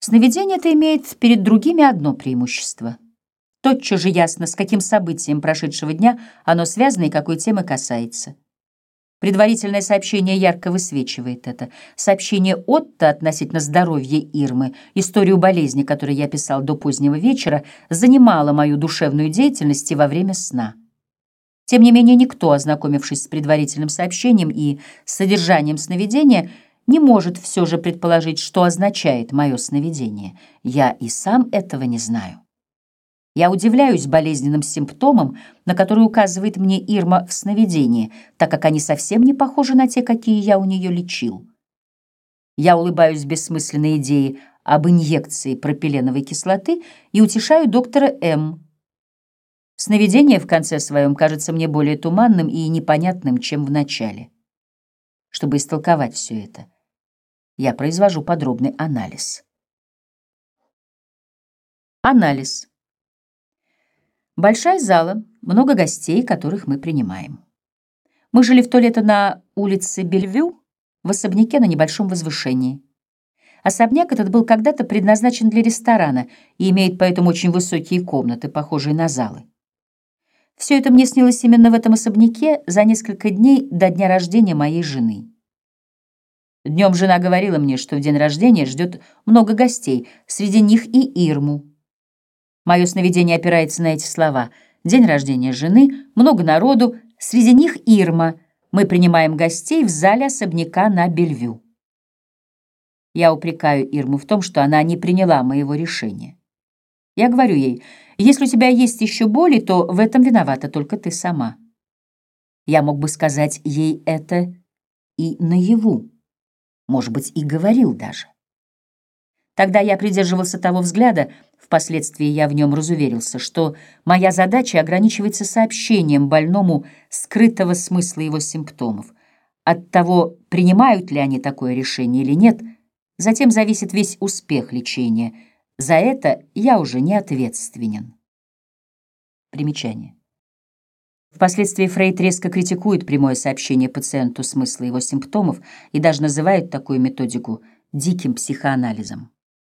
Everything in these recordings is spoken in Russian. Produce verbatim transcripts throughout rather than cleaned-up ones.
Сновидение это имеет перед другими одно преимущество. Тотчас же ясно, с каким событием прошедшего дня оно связано и какой темы касается. Предварительное сообщение ярко высвечивает это. Сообщение Отто относительно здоровья Ирмы, историю болезни, которую я писал до позднего вечера, занимало мою душевную деятельность и во время сна. Тем не менее, никто, ознакомившись с предварительным сообщением и содержанием сновидения, не может все же предположить, что означает мое сновидение. Я и сам этого не знаю. Я удивляюсь болезненным симптомам, на которые указывает мне Ирма в сновидении, так как они совсем не похожи на те, какие я у нее лечил. Я улыбаюсь бессмысленной идее об инъекции пропиленовой кислоты и утешаю доктора М. Сновидение в конце своем кажется мне более туманным и непонятным, чем в начале. Чтобы истолковать все это, я произвожу подробный анализ. Анализ. Большая зала, много гостей, которых мы принимаем. Мы жили в то лето на улице Бельвю, в особняке на небольшом возвышении. Особняк этот был когда-то предназначен для ресторана и имеет поэтому очень высокие комнаты, похожие на залы. Все это мне снилось именно в этом особняке за несколько дней до дня рождения моей жены. Днем жена говорила мне, что в день рождения ждет много гостей, среди них и Ирму. Мое сновидение опирается на эти слова. День рождения жены, много народу, среди них Ирма. Мы принимаем гостей в зале особняка на Бельвю. Я упрекаю Ирму в том, что она не приняла моего решения. Я говорю ей, если у тебя есть еще боли, то в этом виновата только ты сама. Я мог бы сказать ей это и наяву, может быть, и говорил даже. Тогда я придерживался того взгляда, впоследствии я в нем разуверился, что моя задача ограничивается сообщением больному скрытого смысла его симптомов. От того, принимают ли они такое решение или нет, затем зависит весь успех лечения. За это я уже не ответственен. Примечание. Впоследствии Фрейд резко критикует прямое сообщение пациенту смысла его симптомов и даже называет такую методику диким психоанализом.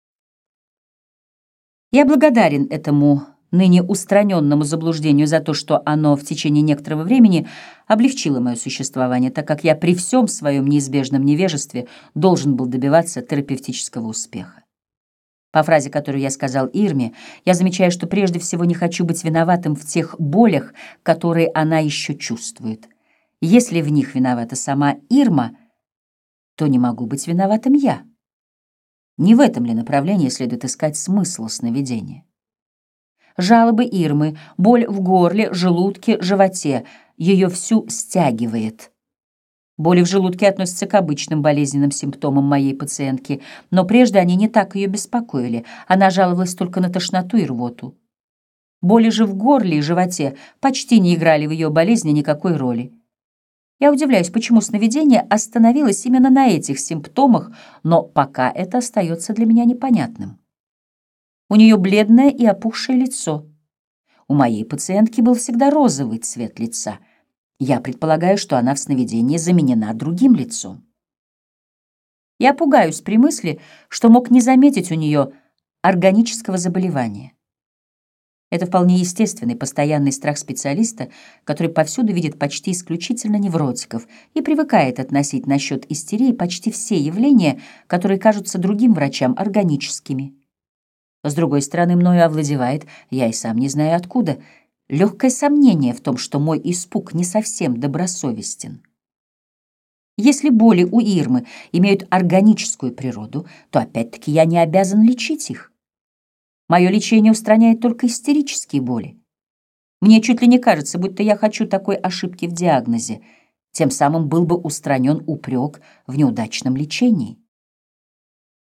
Я благодарен этому ныне устраненному заблуждению за то, что оно в течение некоторого времени облегчило мое существование, так как я при всем своем неизбежном невежестве должен был добиваться терапевтического успеха. По фразе, которую я сказал Ирме, я замечаю, что прежде всего не хочу быть виноватым в тех болях, которые она еще чувствует. Если в них виновата сама Ирма, то не могу быть виноватым я. Не в этом ли направлении следует искать смысл сновидения? Жалобы Ирмы, боль в горле, желудке, животе ее всю стягивает. Боли в желудке относятся к обычным болезненным симптомам моей пациентки, но прежде они не так ее беспокоили. Она жаловалась только на тошноту и рвоту. Боли же в горле и животе почти не играли в ее болезни никакой роли. Я удивляюсь, почему сновидение остановилось именно на этих симптомах, но пока это остается для меня непонятным. У нее бледное и опухшее лицо. У моей пациентки был всегда розовый цвет лица. Я предполагаю, что она в сновидении заменена другим лицом. Я пугаюсь при мысли, что мог не заметить у нее органического заболевания. Это вполне естественный, постоянный страх специалиста, который повсюду видит почти исключительно невротиков и привыкает относить насчет истерии почти все явления, которые кажутся другим врачам органическими. С другой стороны, мною овладевает, я и сам не знаю откуда, легкое сомнение в том, что мой испуг не совсем добросовестен. Если боли у Ирмы имеют органическую природу, то опять-таки я не обязан лечить их. Мое лечение устраняет только истерические боли. Мне чуть ли не кажется, будто я хочу такой ошибки в диагнозе. Тем самым был бы устранен упрек в неудачном лечении.